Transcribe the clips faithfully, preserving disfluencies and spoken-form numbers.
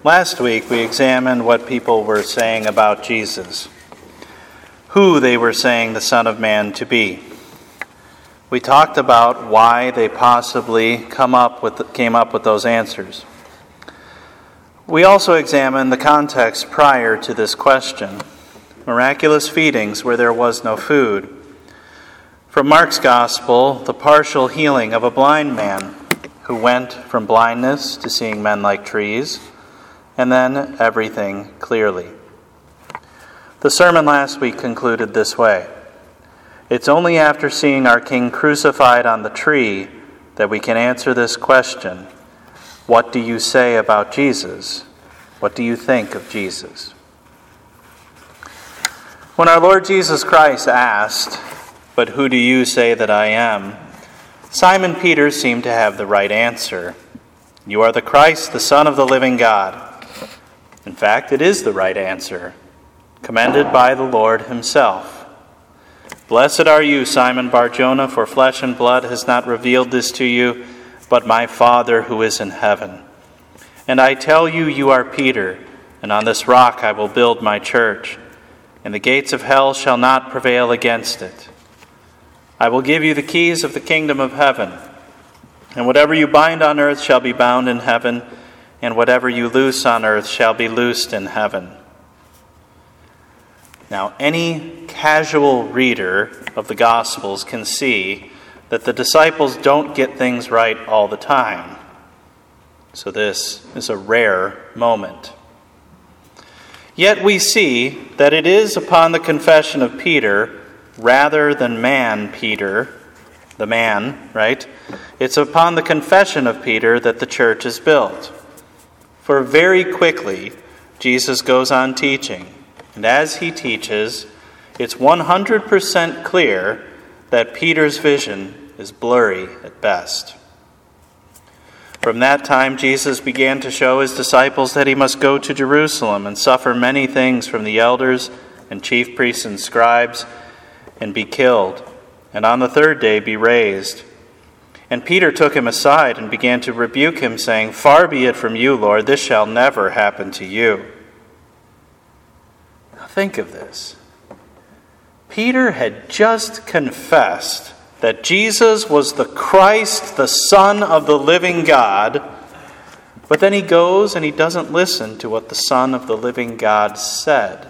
Last week we examined what people were saying about Jesus, who they were saying the Son of Man to be. We talked about why they possibly come up with, came up with those answers. We also examined the context prior to this question, miraculous feedings where there was no food. From Mark's Gospel, the partial healing of a blind man who went from blindness to seeing men like trees, and then everything clearly. The sermon last week concluded this way: it's only after seeing our King crucified on the tree that we can answer this question: what do you say about Jesus? What do you think of Jesus? When our Lord Jesus Christ asked, "But who do you say that I am?" Simon Peter seemed to have the right answer. "You are the Christ, the Son of the living God." In fact, it is the right answer, commended by the Lord himself. "Blessed are you, Simon Bar-Jonah, for flesh and blood has not revealed this to you, but my Father who is in heaven. And I tell you, you are Peter, and on this rock I will build my church, and the gates of hell shall not prevail against it. I will give you the keys of the kingdom of heaven, and whatever you bind on earth shall be bound in heaven, and whatever you loose on earth shall be loosed in heaven." Now, any casual reader of the Gospels can see that the disciples don't get things right all the time. So this is a rare moment. Yet we see that it is upon the confession of Peter, rather than man Peter, the man, right? It's upon the confession of Peter that the church is built. For very quickly, Jesus goes on teaching. And as he teaches, it's one hundred percent clear that Peter's vision is blurry at best. From that time, Jesus began to show his disciples that he must go to Jerusalem and suffer many things from the elders and chief priests and scribes, and be killed, and on the third day be raised. And Peter took him aside and began to rebuke him, saying, "Far be it from you, Lord, this shall never happen to you." Now think of this. Peter had just confessed that Jesus was the Christ, the Son of the living God, but then he goes and he doesn't listen to what the Son of the living God said.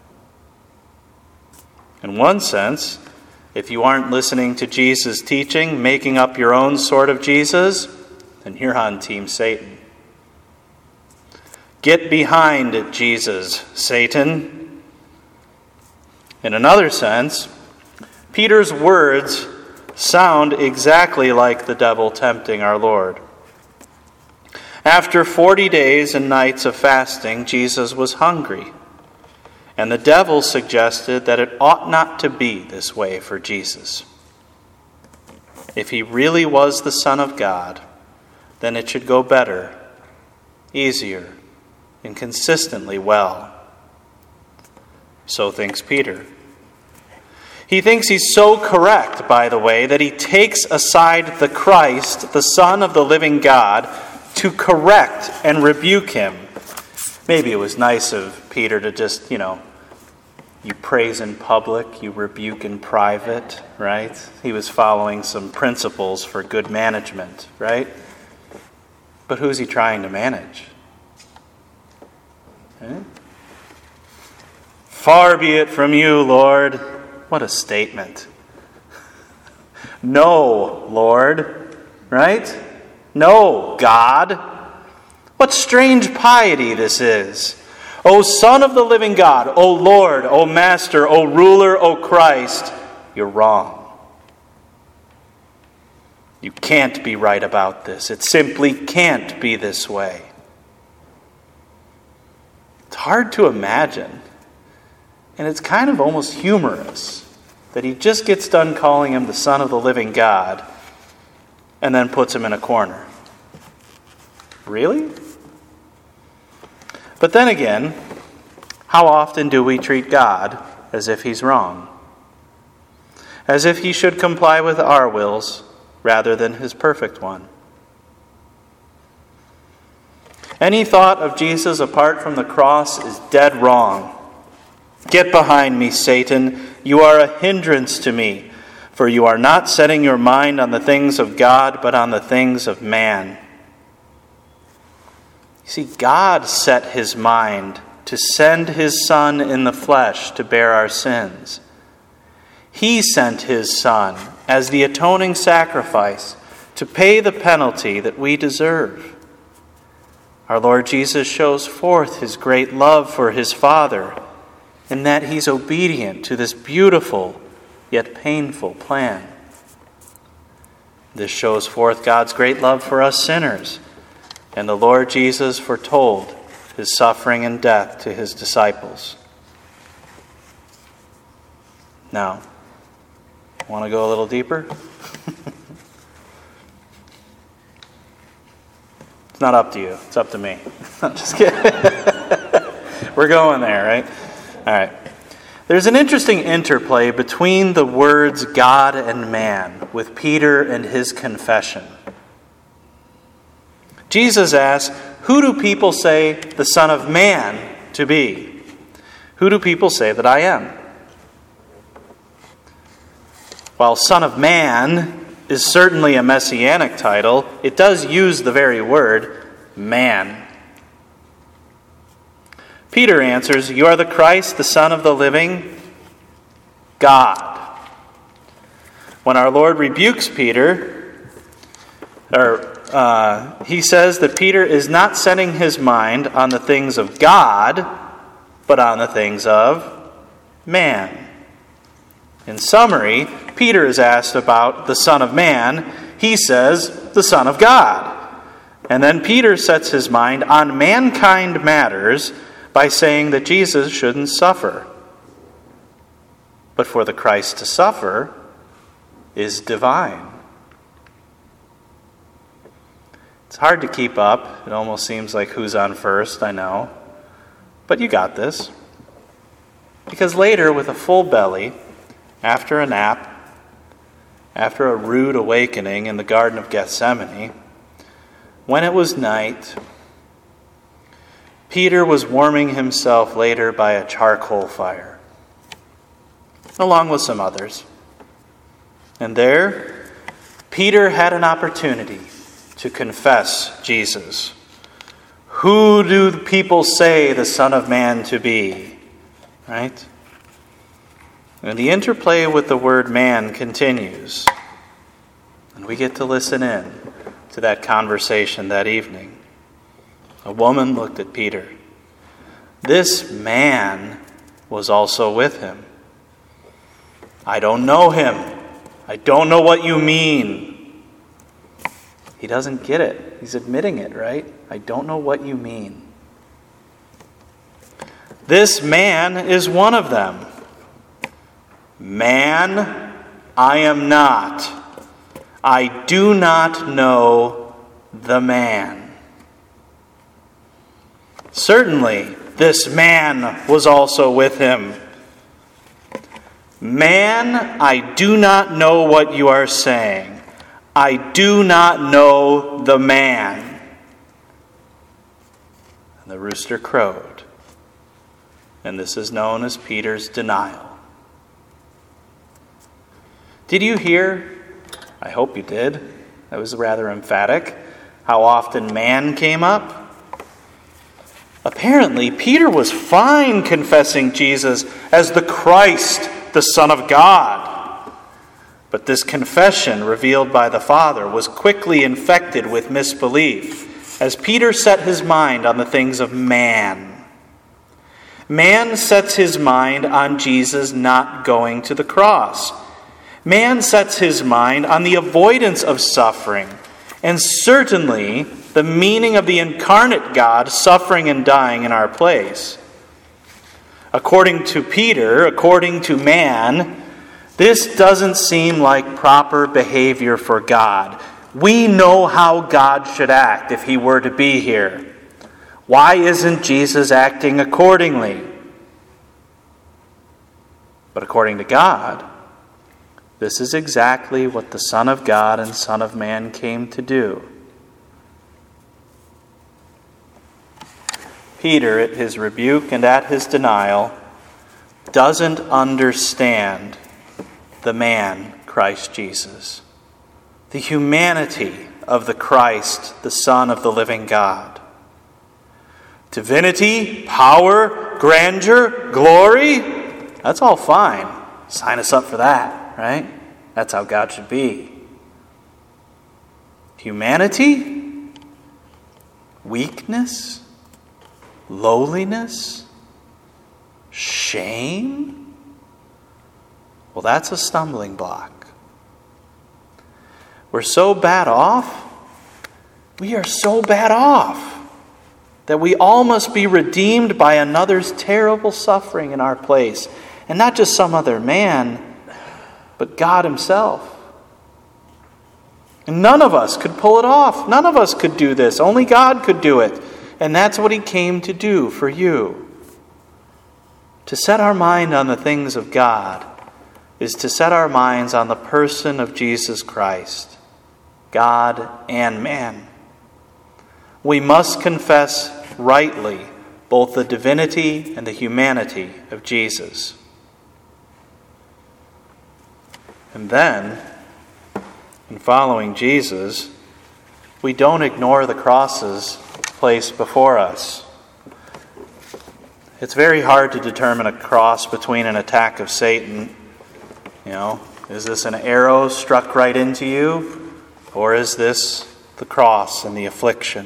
In one sense, if you aren't listening to Jesus' teaching, making up your own sort of Jesus, then you're on Team Satan. Get behind it, Jesus, Satan. In another sense, Peter's words sound exactly like the devil tempting our Lord. After forty days and nights of fasting, Jesus was hungry. And the devil suggested that it ought not to be this way for Jesus. If he really was the Son of God, then it should go better, easier, and consistently well. So thinks Peter. He thinks he's so correct, by the way, that he takes aside the Christ, the Son of the living God, to correct and rebuke him. Maybe it was nice of Peter to just, you know, you praise in public, you rebuke in private, right? He was following some principles for good management, right? But who's he trying to manage? Okay? "Far be it from you, Lord." What a statement. "No, Lord," right? "No, God." What strange piety this is. "O Son of the living God, O Lord, O Master, O Ruler, O Christ," you're wrong. You can't be right about this. It simply can't be this way. It's hard to imagine, and it's kind of almost humorous that he just gets done calling him the Son of the living God and then puts him in a corner. Really? But then again, how often do we treat God as if he's wrong? As if he should comply with our wills rather than his perfect one. Any thought of Jesus apart from the cross is dead wrong. Get behind me, Satan. You are a hindrance to me, for you are not setting your mind on the things of God, but on the things of man. You see, God set his mind to send his Son in the flesh to bear our sins. He sent his Son as the atoning sacrifice to pay the penalty that we deserve. Our Lord Jesus shows forth his great love for his Father in that he's obedient to this beautiful yet painful plan. This shows forth God's great love for us sinners, and the Lord Jesus foretold his suffering and death to his disciples. Now, want to go a little deeper? It's not up to you. It's up to me. I'm just kidding. We're going there, right? All right. There's an interesting interplay between the words God and man with Peter and his confession. Jesus asks, who do people say the Son of Man to be? Who do people say that I am? While Son of Man is certainly a messianic title, it does use the very word, man. Peter answers, you are the Christ, the Son of the living God. When our Lord rebukes Peter, or uh, he says that Peter is not setting his mind on the things of God, but on the things of man. In summary, Peter is asked about the Son of Man. He says, the Son of God. And then Peter sets his mind on mankind matters by saying that Jesus shouldn't suffer. But for the Christ to suffer is divine. It's hard to keep up. It almost seems like who's on first, I know. But you got this. Because later, with a full belly, after a nap, after a rude awakening in the Garden of Gethsemane, when it was night, Peter was warming himself later by a charcoal fire, along with some others. And there, Peter had an opportunity to confess Jesus. Who do people say the Son of Man to be? Right? And the interplay with the word man continues. And we get to listen in to that conversation that evening. A woman looked at Peter. This man was also with him. I don't know him. I don't know what you mean. He doesn't get it. He's admitting it, right? I don't know what you mean. This man is one of them. Man, I am not. I do not know the man. Certainly, this man was also with him. Man, I do not know what you are saying. I do not know the man. And the rooster crowed. And this is known as Peter's denial. Did you hear? I hope you did. That was rather emphatic. How often man came up? Apparently, Peter was fine confessing Jesus as the Christ, the Son of God. But this confession revealed by the Father was quickly infected with misbelief as Peter set his mind on the things of man. Man sets his mind on Jesus not going to the cross. Man sets his mind on the avoidance of suffering, and certainly the meaning of the incarnate God suffering and dying in our place. According to Peter, according to man, this doesn't seem like proper behavior for God. We know how God should act if he were to be here. Why isn't Jesus acting accordingly? But according to God, this is exactly what the Son of God and Son of Man came to do. Peter, at his rebuke and at his denial, doesn't understand the man, Christ Jesus, the humanity of the Christ, the Son of the living God. Divinity, power, grandeur, glory, that's all fine. Sign us up for that, right? That's how God should be. Humanity, weakness, lowliness, shame? Well, that's a stumbling block. We're so bad off, we are so bad off, that we all must be redeemed by another's terrible suffering in our place. And not just some other man, but God himself. And none of us could pull it off. None of us could do this. Only God could do it. And that's what he came to do for you. To set our mind on the things of God is to set our minds on the person of Jesus Christ, God and man. We must confess rightly both the divinity and the humanity of Jesus. And then, in following Jesus, we don't ignore the crosses placed before us. It's very hard to determine a cross between an attack of Satan. You know, is this an arrow struck right into you? Or is this the cross and the affliction?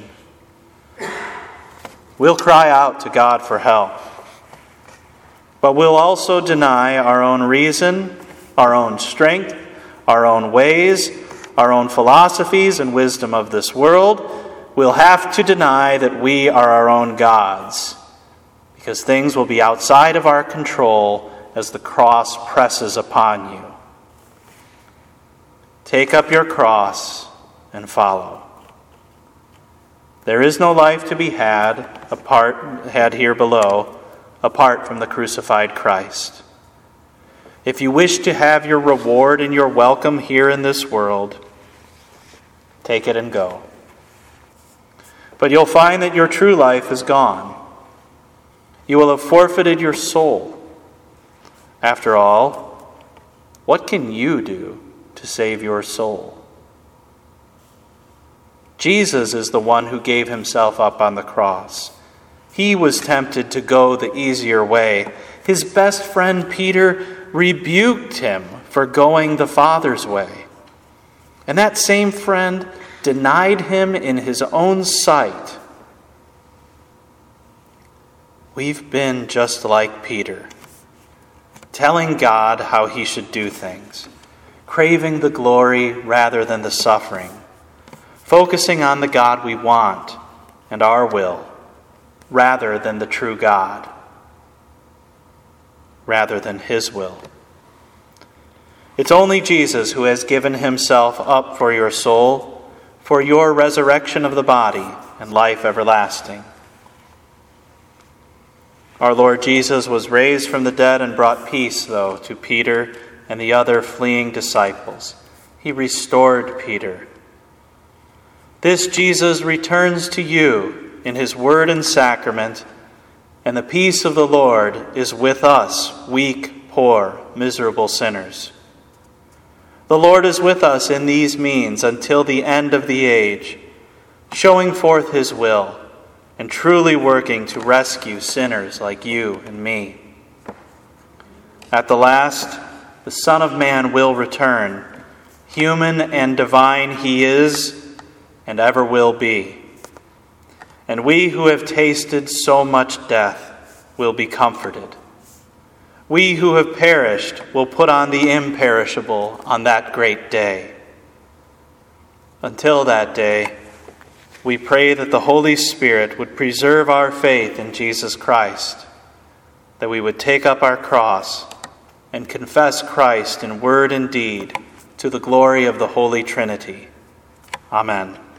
We'll cry out to God for help. But we'll also deny our own reason, our own strength, our own ways, our own philosophies and wisdom of this world. We'll have to deny that we are our own gods, because things will be outside of our control as the cross presses upon you. Take up your cross and follow. There is no life to be had apart had here below apart from the crucified Christ. If you wish to have your reward and your welcome here in this world, take it and go. But you'll find that your true life is gone. You will have forfeited your soul. After all, what can you do to save your soul? Jesus is the one who gave himself up on the cross. He was tempted to go the easier way. His best friend Peter rebuked him for going the Father's way. And that same friend denied him in his own sight. We've been just like Peter, telling God how he should do things, craving the glory rather than the suffering, focusing on the God we want and our will rather than the true God, rather than his will. It's only Jesus who has given himself up for your soul, for your resurrection of the body and life everlasting. Our Lord Jesus was raised from the dead and brought peace, though, to Peter and the other fleeing disciples. He restored Peter. This Jesus returns to you in his word and sacrament, and the peace of the Lord is with us, weak, poor, miserable sinners. The Lord is with us in these means until the end of the age, showing forth his will and truly working to rescue sinners like you and me. At the last, the Son of Man will return. Human and divine he is and ever will be. And we who have tasted so much death will be comforted. We who have perished will put on the imperishable on that great day. Until that day, we pray that the Holy Spirit would preserve our faith in Jesus Christ, that we would take up our cross and confess Christ in word and deed to the glory of the Holy Trinity. Amen.